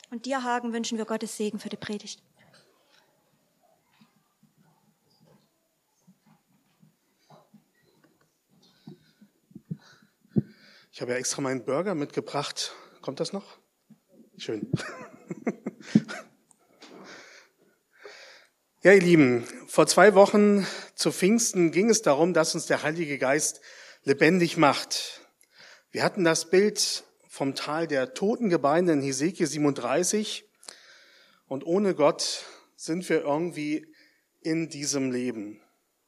Und dir, Hagen, wünschen wir Gottes Segen für die Predigt. Ich habe ja extra meinen Burger mitgebracht. Kommt das noch? Schön. Ja, ihr Lieben, vor 2 Wochen zu Pfingsten ging es darum, dass uns der Heilige Geist lebendig macht. Wir hatten das Bild vom Tal der Totengebeine in Hesekiel 37. Und ohne Gott sind wir irgendwie in diesem Leben.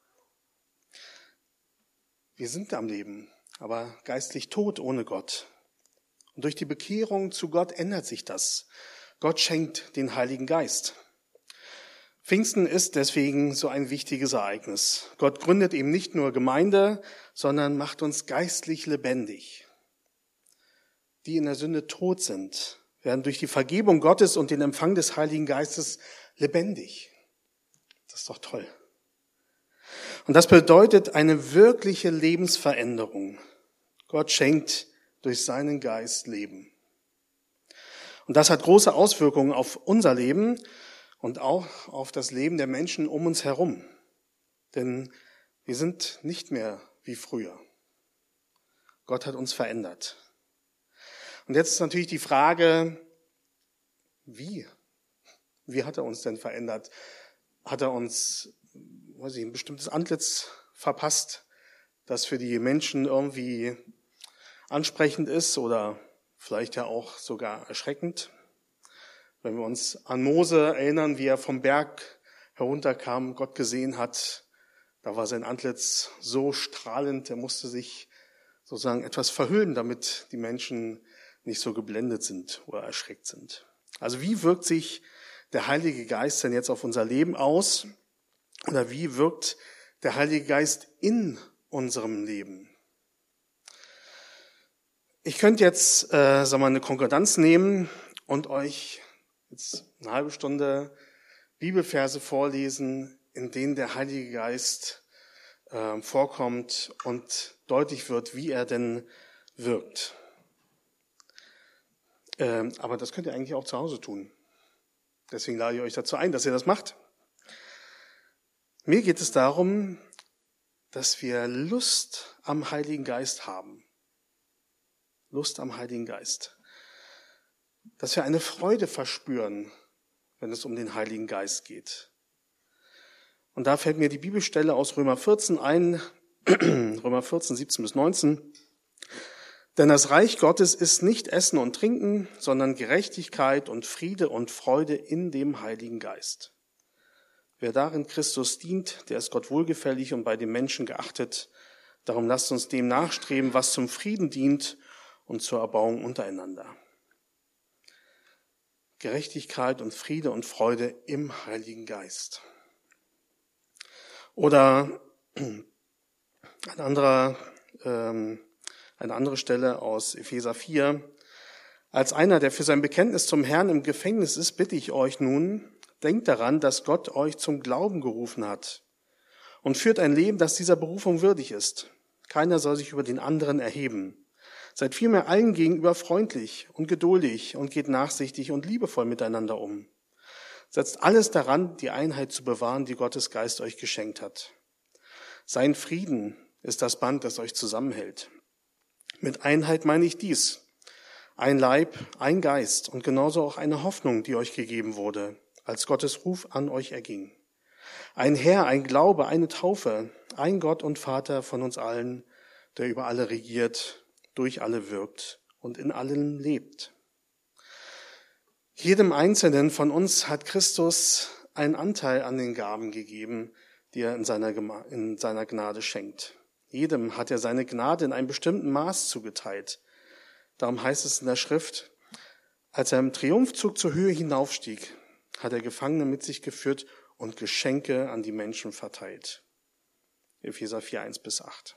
Wir sind am Leben, aber geistlich tot ohne Gott. Und durch die Bekehrung zu Gott ändert sich das. Gott schenkt den Heiligen Geist. Pfingsten ist deswegen so ein wichtiges Ereignis. Gott gründet eben nicht nur Gemeinde, sondern macht uns geistlich lebendig. Die in der Sünde tot sind, werden durch die Vergebung Gottes und den Empfang des Heiligen Geistes lebendig. Das ist doch toll. Und das bedeutet eine wirkliche Lebensveränderung. Gott schenkt durch seinen Geist Leben. Und das hat große Auswirkungen auf unser Leben und auch auf das Leben der Menschen um uns herum. Denn wir sind nicht mehr wie früher. Gott hat uns verändert. Und jetzt ist natürlich die Frage, wie? Wie hat er uns denn verändert? Hat er uns, ein bestimmtes Antlitz verpasst, das für die Menschen irgendwie ansprechend ist oder vielleicht ja auch sogar erschreckend? Wenn wir uns an Mose erinnern, wie er vom Berg herunterkam, Gott gesehen hat, da war sein Antlitz so strahlend, er musste sich sozusagen etwas verhüllen, damit die Menschen nicht so geblendet sind oder erschreckt sind. Also wie wirkt sich der Heilige Geist denn jetzt auf unser Leben aus? Oder wie wirkt der Heilige Geist in unserem Leben? Ich könnte jetzt eine Konkordanz nehmen und euch jetzt eine halbe Stunde Bibelverse vorlesen, in denen der Heilige Geist vorkommt und deutlich wird, wie er denn wirkt. Aber das könnt ihr eigentlich auch zu Hause tun. Deswegen lade ich euch dazu ein, dass ihr das macht. Mir geht es darum, dass wir Lust am Heiligen Geist haben. Lust am Heiligen Geist. Dass wir eine Freude verspüren, wenn es um den Heiligen Geist geht. Und da fällt mir die Bibelstelle aus Römer 14 ein, Römer 14, 17 bis 19. Denn das Reich Gottes ist nicht Essen und Trinken, sondern Gerechtigkeit und Friede und Freude in dem Heiligen Geist. Wer darin Christus dient, der ist Gott wohlgefällig und bei den Menschen geachtet. Darum lasst uns dem nachstreben, was zum Frieden dient und zur Erbauung untereinander. Gerechtigkeit und Friede und Freude im Heiligen Geist. Oder eine andere Stelle aus Epheser 4. Als einer, der für sein Bekenntnis zum Herrn im Gefängnis ist, bitte ich euch nun, denkt daran, dass Gott euch zum Glauben gerufen hat und führt ein Leben, das dieser Berufung würdig ist. Keiner soll sich über den anderen erheben. Seid vielmehr allen gegenüber freundlich und geduldig und geht nachsichtig und liebevoll miteinander um. Setzt alles daran, die Einheit zu bewahren, die Gottes Geist euch geschenkt hat. Sein Frieden ist das Band, das euch zusammenhält. Mit Einheit meine ich dies: ein Leib, ein Geist und genauso auch eine Hoffnung, die euch gegeben wurde, als Gottes Ruf an euch erging. Ein Herr, ein Glaube, eine Taufe, ein Gott und Vater von uns allen, der über alle regiert, durch alle wirkt und in allen lebt. Jedem Einzelnen von uns hat Christus einen Anteil an den Gaben gegeben, die er in seiner Gnade schenkt. Jedem hat er seine Gnade in einem bestimmten Maß zugeteilt. Darum heißt es in der Schrift, als er im Triumphzug zur Höhe hinaufstieg, hat er Gefangene mit sich geführt und Geschenke an die Menschen verteilt. Epheser 4, 1 bis 8.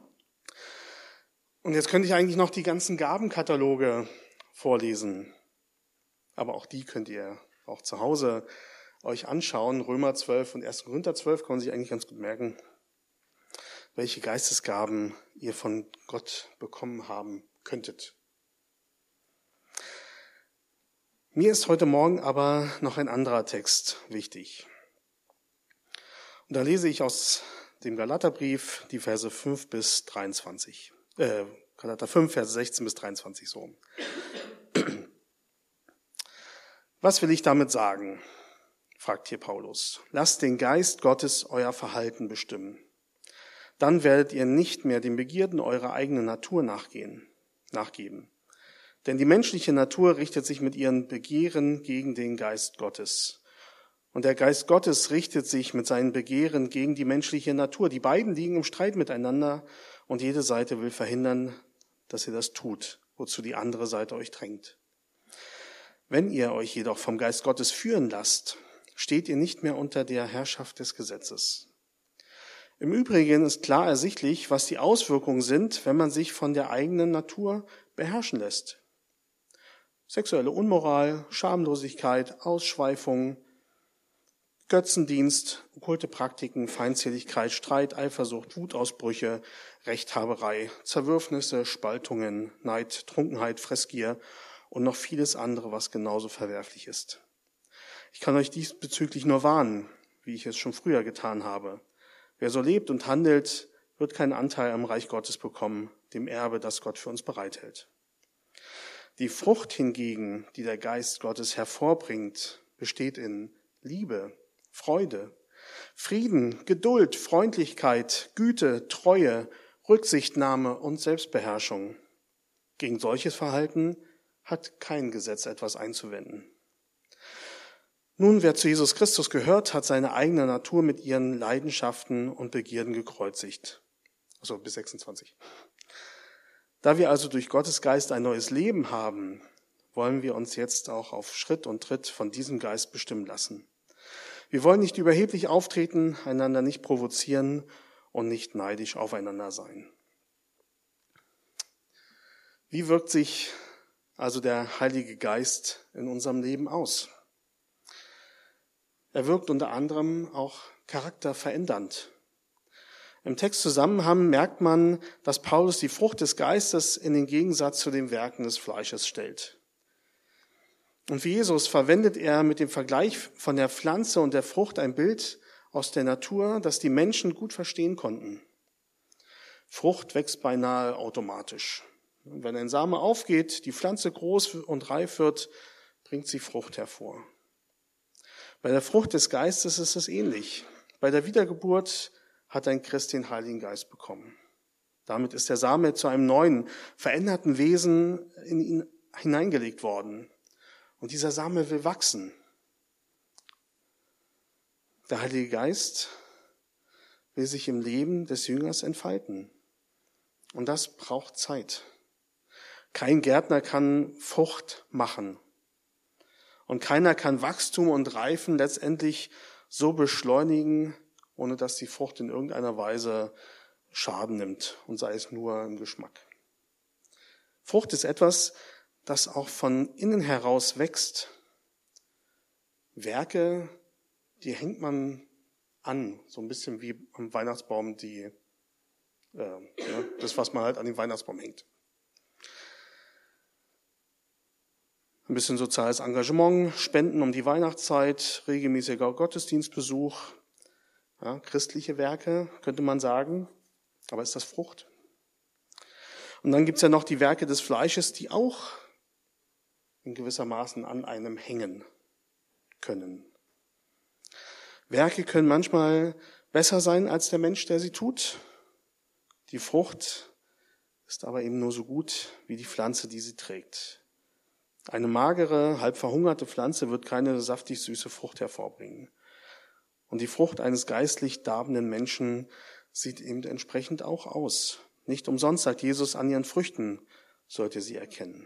Und jetzt könnte ich eigentlich noch die ganzen Gabenkataloge vorlesen. Aber auch die könnt ihr auch zu Hause euch anschauen. Römer 12 und 1. Korinther 12 kann man sich eigentlich ganz gut merken, welche Geistesgaben ihr von Gott bekommen haben könntet. Mir ist heute Morgen aber noch ein anderer Text wichtig. Und da lese ich aus dem Galaterbrief die Verse 5 bis 23. Galater 5, Verse 16 bis 23 so. Was will ich damit sagen? Fragt hier Paulus. Lasst den Geist Gottes euer Verhalten bestimmen. Dann werdet ihr nicht mehr den Begierden eurer eigenen Natur nachgeben. Denn die menschliche Natur richtet sich mit ihren Begehren gegen den Geist Gottes. Und der Geist Gottes richtet sich mit seinen Begehren gegen die menschliche Natur. Die beiden liegen im Streit miteinander und jede Seite will verhindern, dass ihr das tut, wozu die andere Seite euch drängt. Wenn ihr euch jedoch vom Geist Gottes führen lasst, steht ihr nicht mehr unter der Herrschaft des Gesetzes. Im Übrigen ist klar ersichtlich, was die Auswirkungen sind, wenn man sich von der eigenen Natur beherrschen lässt. Sexuelle Unmoral, Schamlosigkeit, Ausschweifung, Götzendienst, okkulte Praktiken, Feindseligkeit, Streit, Eifersucht, Wutausbrüche, Rechthaberei, Zerwürfnisse, Spaltungen, Neid, Trunkenheit, Fressgier und noch vieles andere, was genauso verwerflich ist. Ich kann euch diesbezüglich nur warnen, wie ich es schon früher getan habe. Wer so lebt und handelt, wird keinen Anteil am Reich Gottes bekommen, dem Erbe, das Gott für uns bereithält. Die Frucht hingegen, die der Geist Gottes hervorbringt, besteht in Liebe, Freude, Frieden, Geduld, Freundlichkeit, Güte, Treue, Rücksichtnahme und Selbstbeherrschung. Gegen solches Verhalten hat kein Gesetz etwas einzuwenden. Nun, wer zu Jesus Christus gehört, hat seine eigene Natur mit ihren Leidenschaften und Begierden gekreuzigt. Also bis 26. Da wir also durch Gottes Geist ein neues Leben haben, wollen wir uns jetzt auch auf Schritt und Tritt von diesem Geist bestimmen lassen. Wir wollen nicht überheblich auftreten, einander nicht provozieren und nicht neidisch aufeinander sein. Wie wirkt sich also der Heilige Geist in unserem Leben aus? Er wirkt unter anderem auch charakterverändernd. Im Textzusammenhang merkt man, dass Paulus die Frucht des Geistes in den Gegensatz zu den Werken des Fleisches stellt. Und wie Jesus verwendet er mit dem Vergleich von der Pflanze und der Frucht ein Bild aus der Natur, das die Menschen gut verstehen konnten. Frucht wächst beinahe automatisch. Und wenn ein Same aufgeht, die Pflanze groß und reif wird, bringt sie Frucht hervor. Bei der Frucht des Geistes ist es ähnlich. Bei der Wiedergeburt hat ein Christ den Heiligen Geist bekommen. Damit ist der Same zu einem neuen, veränderten Wesen in ihn hineingelegt worden. Und dieser Same will wachsen. Der Heilige Geist will sich im Leben des Jüngers entfalten. Und das braucht Zeit. Kein Gärtner kann Frucht machen. Und keiner kann Wachstum und Reifen letztendlich so beschleunigen, ohne dass die Frucht in irgendeiner Weise Schaden nimmt und sei es nur im Geschmack. Frucht ist etwas, das auch von innen heraus wächst. Werke, die hängt man an, so ein bisschen wie am Weihnachtsbaum das, was man halt an den Weihnachtsbaum hängt. Ein bisschen soziales Engagement, Spenden um die Weihnachtszeit, regelmäßiger Gottesdienstbesuch, ja, christliche Werke, könnte man sagen. Aber ist das Frucht? Und dann gibt's ja noch die Werke des Fleisches, die auch in gewissermaßen an einem hängen können. Werke können manchmal besser sein als der Mensch, der sie tut. Die Frucht ist aber eben nur so gut wie die Pflanze, die sie trägt. Eine magere, halb verhungerte Pflanze wird keine saftig süße Frucht hervorbringen. Und die Frucht eines geistlich darbenden Menschen sieht eben entsprechend auch aus. Nicht umsonst sagt Jesus, an ihren Früchten sollt ihr sie erkennen.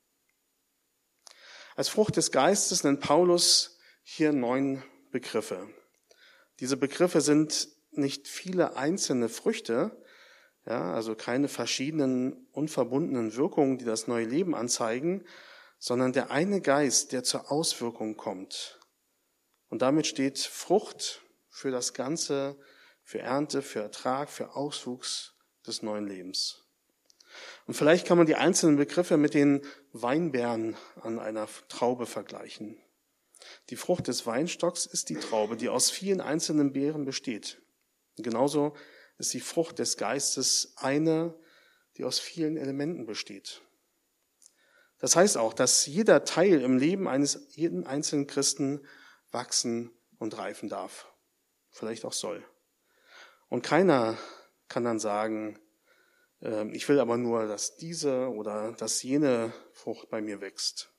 Als Frucht des Geistes nennt Paulus hier 9 Begriffe. Diese Begriffe sind nicht viele einzelne Früchte, ja, also keine verschiedenen unverbundenen Wirkungen, die das neue Leben anzeigen, sondern der eine Geist, der zur Auswirkung kommt. Und damit steht Frucht für das Ganze, für Ernte, für Ertrag, für Auswuchs des neuen Lebens. Und vielleicht kann man die einzelnen Begriffe mit den Weinbeeren an einer Traube vergleichen. Die Frucht des Weinstocks ist die Traube, die aus vielen einzelnen Beeren besteht. Und genauso ist die Frucht des Geistes eine, die aus vielen Elementen besteht. Das heißt auch, dass jeder Teil im Leben eines jeden einzelnen Christen wachsen und reifen darf. Vielleicht auch soll. Und keiner kann dann sagen, ich will aber nur, dass diese oder dass jene Frucht bei mir wächst.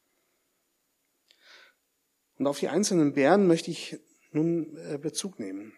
Und auf die einzelnen Beeren möchte ich nun Bezug nehmen.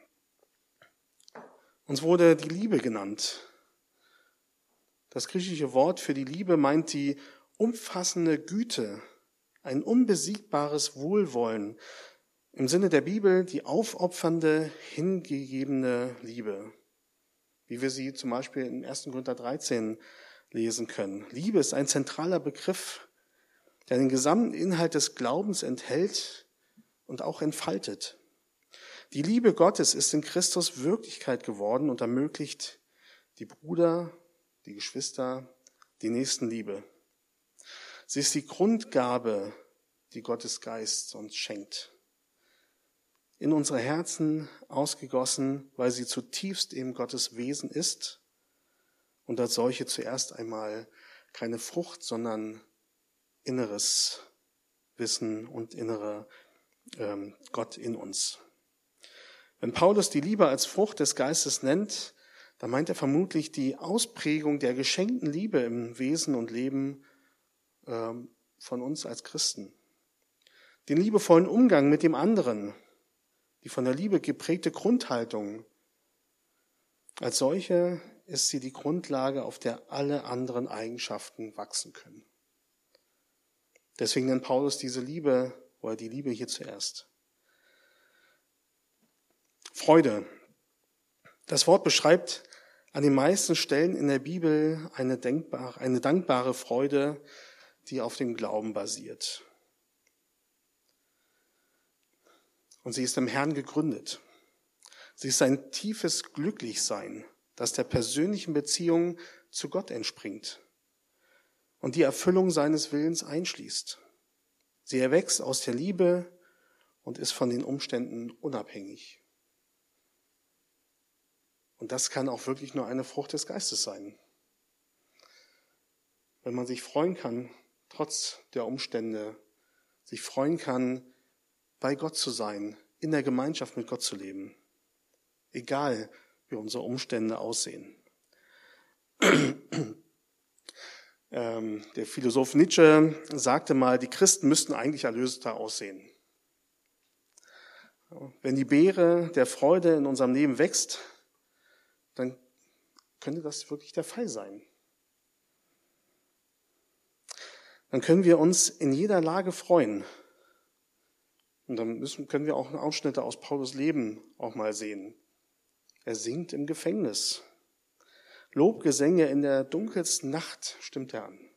Uns wurde die Liebe genannt. Das griechische Wort für die Liebe meint die umfassende Güte, ein unbesiegbares Wohlwollen. Im Sinne der Bibel die aufopfernde, hingegebene Liebe, wie wir sie zum Beispiel in 1. Korinther 13 lesen können. Liebe ist ein zentraler Begriff, der den gesamten Inhalt des Glaubens enthält und auch entfaltet. Die Liebe Gottes ist in Christus Wirklichkeit geworden und ermöglicht die Brüder, die Geschwister, die Nächstenliebe. Sie ist die Grundgabe, die Gottes Geist uns schenkt. In unsere Herzen ausgegossen, weil sie zutiefst eben Gottes Wesen ist und als solche zuerst einmal keine Frucht, sondern inneres Wissen und innere Gott in uns. Wenn Paulus die Liebe als Frucht des Geistes nennt, dann meint er vermutlich die Ausprägung der geschenkten Liebe im Wesen und Leben von uns als Christen. Den liebevollen Umgang mit dem anderen, die von der Liebe geprägte Grundhaltung. Als solche ist sie die Grundlage, auf der alle anderen Eigenschaften wachsen können. Deswegen nennt Paulus diese Liebe, oder die Liebe hier zuerst. Freude. Das Wort beschreibt an den meisten Stellen in der Bibel eine dankbare Freude, die auf dem Glauben basiert. Und sie ist im Herrn gegründet. Sie ist ein tiefes Glücklichsein, das der persönlichen Beziehung zu Gott entspringt und die Erfüllung seines Willens einschließt. Sie erwächst aus der Liebe und ist von den Umständen unabhängig. Und das kann auch wirklich nur eine Frucht des Geistes sein. Wenn man sich freuen kann, trotz der Umstände, sich freuen kann, bei Gott zu sein, in der Gemeinschaft mit Gott zu leben. Egal, wie unsere Umstände aussehen. Der Philosoph Nietzsche sagte mal, die Christen müssten eigentlich erlöster aussehen. Wenn die Beere der Freude in unserem Leben wächst, dann könnte das wirklich der Fall sein. Dann können wir uns in jeder Lage freuen. Und dann können wir auch Ausschnitte aus Paulus Leben auch mal sehen. Er singt im Gefängnis. Lobgesänge in der dunkelsten Nacht stimmt er an.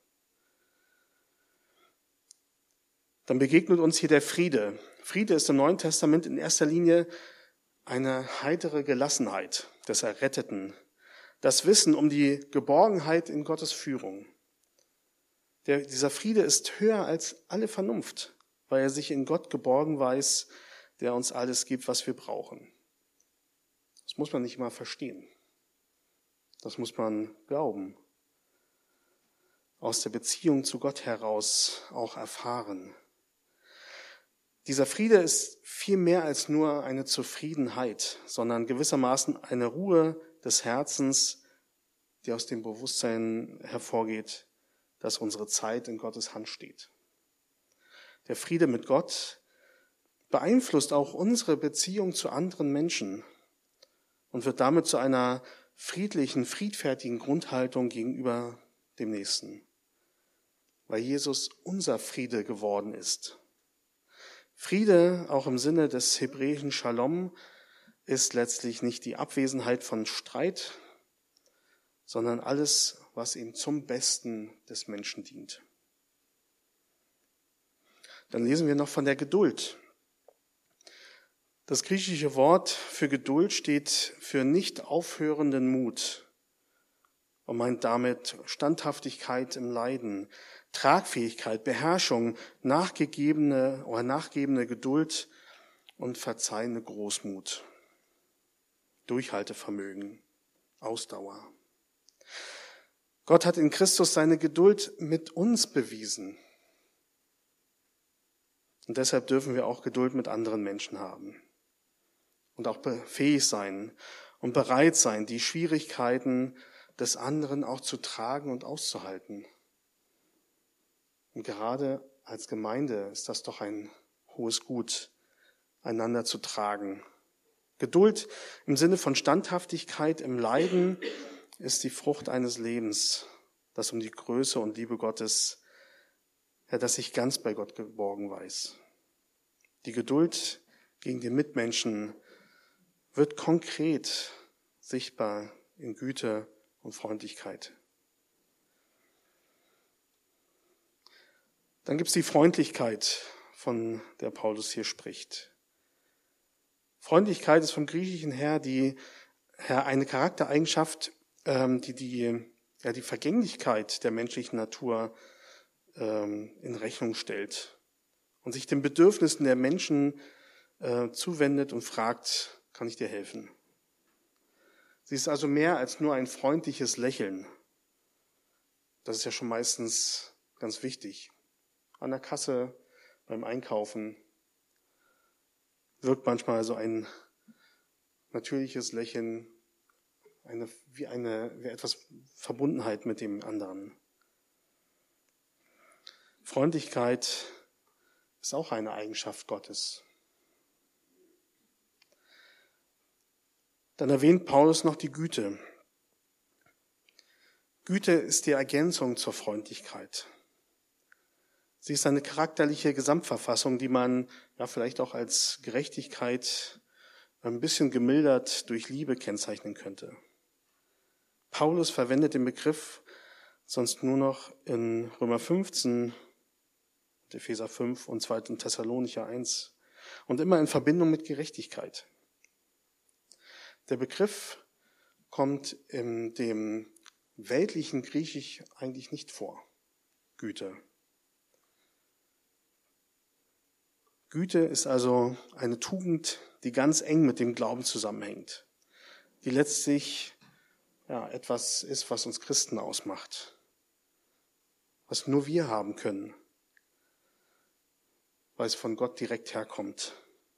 Dann begegnet uns hier der Friede. Friede ist im Neuen Testament in erster Linie eine heitere Gelassenheit des Erretteten. Das Wissen um die Geborgenheit in Gottes Führung. Dieser Friede ist höher als alle Vernunft, weil er sich in Gott geborgen weiß, der uns alles gibt, was wir brauchen. Das muss man nicht immer verstehen. Das muss man glauben. Aus der Beziehung zu Gott heraus auch erfahren. Dieser Friede ist viel mehr als nur eine Zufriedenheit, sondern gewissermaßen eine Ruhe des Herzens, die aus dem Bewusstsein hervorgeht, dass unsere Zeit in Gottes Hand steht. Der Friede mit Gott beeinflusst auch unsere Beziehung zu anderen Menschen und wird damit zu einer friedlichen, friedfertigen Grundhaltung gegenüber dem Nächsten, weil Jesus unser Friede geworden ist. Friede, auch im Sinne des hebräischen Shalom, ist letztlich nicht die Abwesenheit von Streit, sondern alles, was ihm zum Besten des Menschen dient. Dann lesen wir noch von der Geduld. Das griechische Wort für Geduld steht für nicht aufhörenden Mut und meint damit Standhaftigkeit im Leiden, Tragfähigkeit, Beherrschung, nachgegebene Geduld und verzeihende Großmut, Durchhaltevermögen, Ausdauer. Gott hat in Christus seine Geduld mit uns bewiesen. Und deshalb dürfen wir auch Geduld mit anderen Menschen haben und auch fähig sein und bereit sein, die Schwierigkeiten des anderen auch zu tragen und auszuhalten. Und gerade als Gemeinde ist das doch ein hohes Gut, einander zu tragen. Geduld im Sinne von Standhaftigkeit im Leiden ist die Frucht eines Lebens, das um die Größe und Liebe Gottes, das sich ganz bei Gott geborgen weiß. Die Geduld gegen die Mitmenschen wird konkret sichtbar in Güte und Freundlichkeit. Dann gibt es die Freundlichkeit, von der Paulus hier spricht. Freundlichkeit ist vom Griechischen her eine Charaktereigenschaft, die Vergänglichkeit der menschlichen Natur in Rechnung stellt und sich den Bedürfnissen der Menschen zuwendet und fragt, kann ich dir helfen? Sie ist also mehr als nur ein freundliches Lächeln. Das ist ja schon meistens ganz wichtig. An der Kasse, beim Einkaufen wirkt manchmal so ein natürliches Lächeln, wie etwas Verbundenheit mit dem anderen. Freundlichkeit ist auch eine Eigenschaft Gottes. Dann erwähnt Paulus noch die Güte. Güte ist die Ergänzung zur Freundlichkeit. Sie ist eine charakterliche Gesamtverfassung, die man vielleicht auch als Gerechtigkeit ein bisschen gemildert durch Liebe kennzeichnen könnte. Paulus verwendet den Begriff sonst nur noch in Römer 15, Epheser 5 und 2. Thessalonicher 1 und immer in Verbindung mit Gerechtigkeit. Der Begriff kommt in dem weltlichen Griechisch eigentlich nicht vor. Güte. Güte ist also eine Tugend, die ganz eng mit dem Glauben zusammenhängt, die letztlich etwas ist, was uns Christen ausmacht, was nur wir haben können, weil es von Gott direkt herkommt.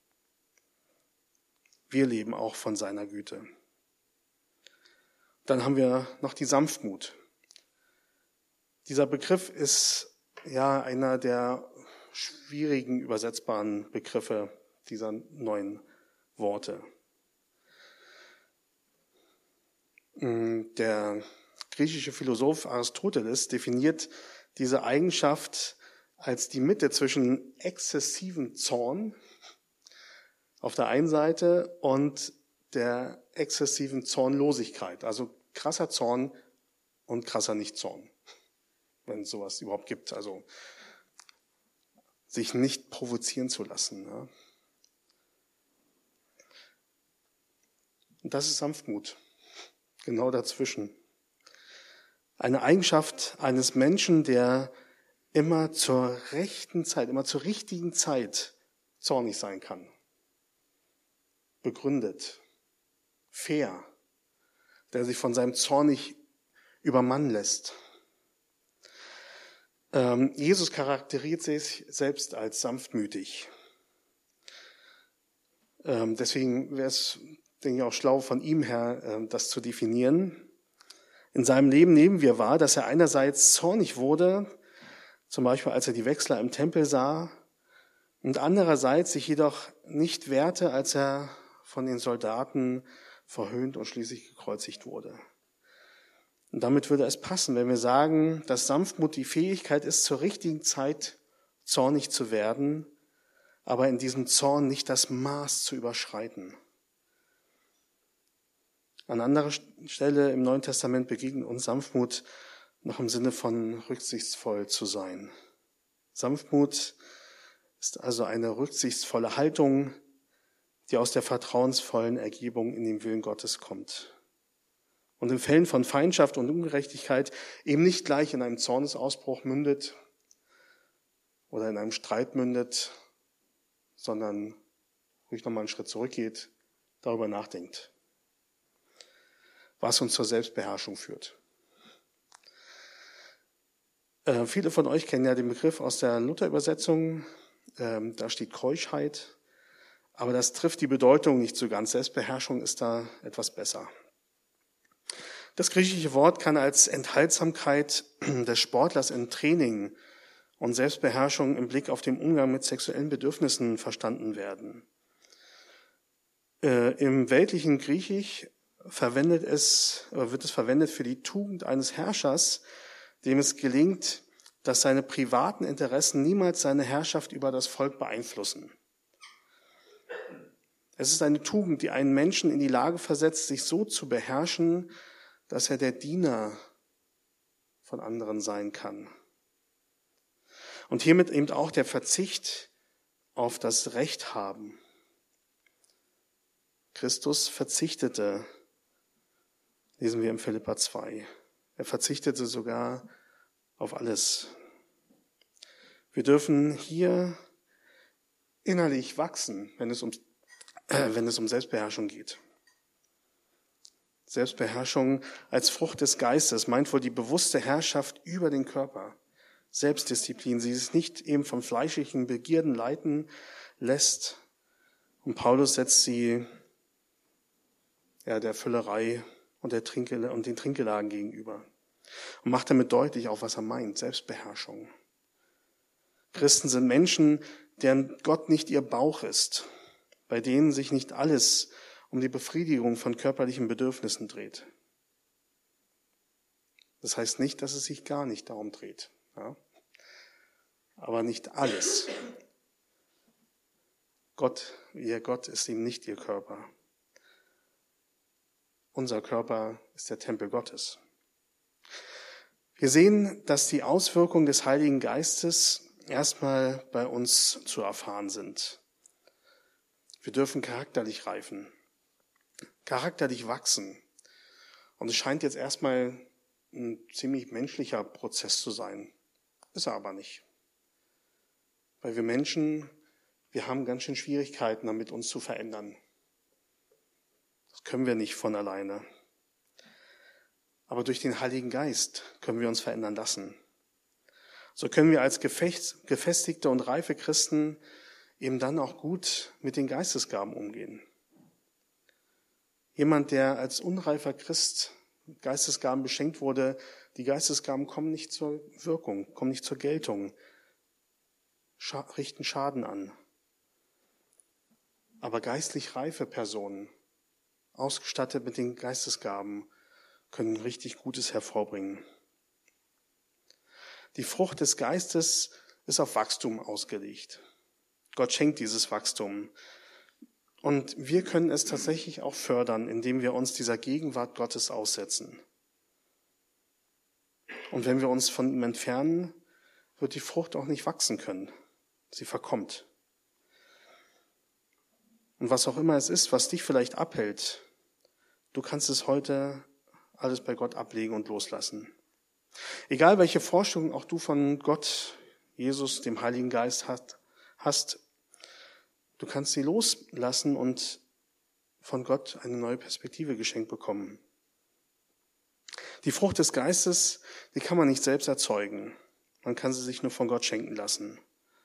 Wir leben auch von seiner Güte. Dann haben wir noch die Sanftmut. Dieser Begriff ist einer der schwierigen übersetzbaren Begriffe dieser neuen Worte. Der griechische Philosoph Aristoteles definiert diese Eigenschaft als die Mitte zwischen exzessivem Zorn auf der einen Seite und der exzessiven Zornlosigkeit, also krasser Zorn und krasser Nicht-Zorn, wenn es sowas überhaupt gibt, also sich nicht provozieren zu lassen. Ja. Und das ist Sanftmut, genau dazwischen. Eine Eigenschaft eines Menschen, der immer zur rechten Zeit, immer zur richtigen Zeit zornig sein kann. Begründet, fair, der sich von seinem Zorn nicht übermannen lässt. Jesus charakterisiert sich selbst als sanftmütig. Deswegen wäre es, denke ich, auch schlau von ihm her, das zu definieren. In seinem Leben nehmen wir wahr, dass er einerseits zornig wurde, zum Beispiel als er die Wechsler im Tempel sah, und andererseits sich jedoch nicht wehrte, als er von den Soldaten verhöhnt und schließlich gekreuzigt wurde. Und damit würde es passen, wenn wir sagen, dass Sanftmut die Fähigkeit ist, zur richtigen Zeit zornig zu werden, aber in diesem Zorn nicht das Maß zu überschreiten. An anderer Stelle im Neuen Testament begegnet uns Sanftmut noch im Sinne von rücksichtsvoll zu sein. Sanftmut ist also eine rücksichtsvolle Haltung, die aus der vertrauensvollen Ergebung in den Willen Gottes kommt. und in Fällen von Feindschaft und Ungerechtigkeit eben nicht gleich in einem Zornesausbruch mündet oder in einem Streit mündet, sondern ruhig nochmal einen Schritt zurückgeht, darüber nachdenkt, was uns zur Selbstbeherrschung führt. Viele von euch kennen ja den Begriff aus der Luther-Übersetzung, da steht Keuschheit, aber das trifft die Bedeutung nicht so ganz. Selbstbeherrschung ist da etwas besser. Das griechische Wort kann als Enthaltsamkeit des Sportlers im Training und Selbstbeherrschung im Blick auf den Umgang mit sexuellen Bedürfnissen verstanden werden. Im weltlichen Griechisch wird es verwendet für die Tugend eines Herrschers, dem es gelingt, dass seine privaten Interessen niemals seine Herrschaft über das Volk beeinflussen. Es ist eine Tugend, die einen Menschen in die Lage versetzt, sich so zu beherrschen, dass er der Diener von anderen sein kann. Und hiermit eben auch der Verzicht auf das Recht haben. Christus verzichtete, lesen wir im Philipper 2. Er verzichtete sogar auf alles. Wir dürfen hier innerlich wachsen, wenn es um Selbstbeherrschung geht. Selbstbeherrschung als Frucht des Geistes meint wohl die bewusste Herrschaft über den Körper. Selbstdisziplin, sie sich nicht eben von fleischlichen Begierden leiten lässt. Und Paulus setzt sie der Völlerei und den Trinkgelagen gegenüber. Und macht damit deutlich auch, was er meint, Selbstbeherrschung. Christen sind Menschen, deren Gott nicht ihr Bauch ist, bei denen sich nicht alles um die Befriedigung von körperlichen Bedürfnissen dreht. Das heißt nicht, dass es sich gar nicht darum dreht. Ja? Aber nicht alles. Ihr Gott ist ihm nicht ihr Körper. Unser Körper ist der Tempel Gottes. Wir sehen, dass die Auswirkungen des Heiligen Geistes erstmal bei uns zu erfahren sind. Wir dürfen charakterlich reifen, charakterlich wachsen. Und es scheint jetzt erstmal ein ziemlich menschlicher Prozess zu sein. Ist er aber nicht. Weil wir Menschen, wir haben ganz schön Schwierigkeiten damit, uns zu verändern. Das können wir nicht von alleine. Aber durch den Heiligen Geist können wir uns verändern lassen. So können wir als gefestigte und reife Christen eben dann auch gut mit den Geistesgaben umgehen. Jemand, der als unreifer Christ mit Geistesgaben beschenkt wurde, die Geistesgaben kommen nicht zur Wirkung, kommen nicht zur Geltung, richten Schaden an. Aber geistlich reife Personen, ausgestattet mit den Geistesgaben, können richtig Gutes hervorbringen. Die Frucht des Geistes ist auf Wachstum ausgelegt. Gott schenkt dieses Wachstum. Und wir können es tatsächlich auch fördern, indem wir uns dieser Gegenwart Gottes aussetzen. Und wenn wir uns von ihm entfernen, wird die Frucht auch nicht wachsen können. Sie verkommt. Und was auch immer es ist, was dich vielleicht abhält, du kannst es heute alles bei Gott ablegen und loslassen. Egal welche Vorstellung auch du von Gott, Jesus, dem Heiligen Geist hast, du kannst sie loslassen und von Gott eine neue Perspektive geschenkt bekommen. Die Frucht des Geistes, die kann man nicht selbst erzeugen. Man kann sie sich nur von Gott schenken lassen.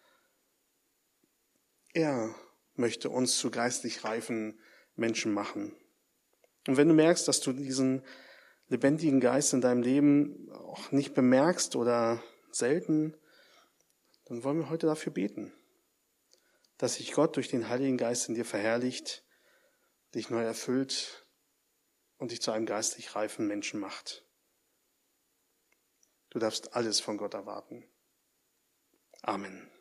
Er möchte uns zu geistlich reifen Menschen machen. Und wenn du merkst, dass du diesen lebendigen Geist in deinem Leben auch nicht bemerkst oder selten, dann wollen wir heute dafür beten, dass sich Gott durch den Heiligen Geist in dir verherrlicht, dich neu erfüllt und dich zu einem geistlich reifen Menschen macht. Du darfst alles von Gott erwarten. Amen.